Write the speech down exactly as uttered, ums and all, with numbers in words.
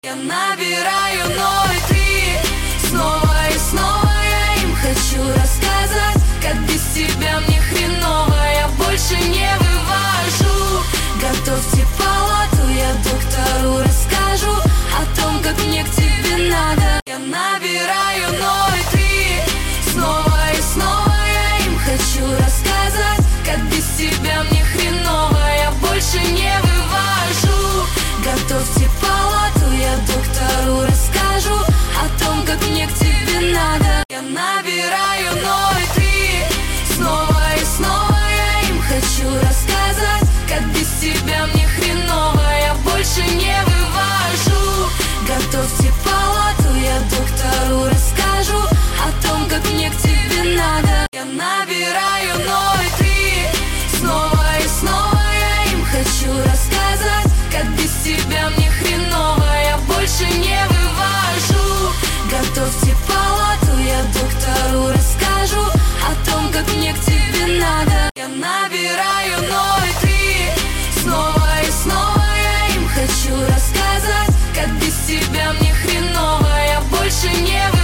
Я набираю ноль три, снова и снова я им хочу рассказать, как без тебя мне хреново, я больше не вывожу. Готовьте палату, я доктору расскажу о том, как мне к тебе надо. Я набираю ноль три, снова и снова я им хочу рассказать, как без тебя мне хреново, я больше не вывожу. Готовьте палату, я доктору расскажу о том, как мне к тебе надо. Я набираю ноль три, снова и снова я им хочу рассказать, как без тебя мне хреново, я больше не вывожу. Готовьте палату, я доктору расскажу о том, как мне к тебе надо. Я набираю ноль три, снова и снова я им хочу рассказать, как без тебя мне хреново, я больше не вывожу. Готовьте палату, я доктору расскажу о том, как мне к тебе надо. Я набираю ноль три, снова и снова я им хочу рассказать, как без тебя мне хреново, я больше не вывожу.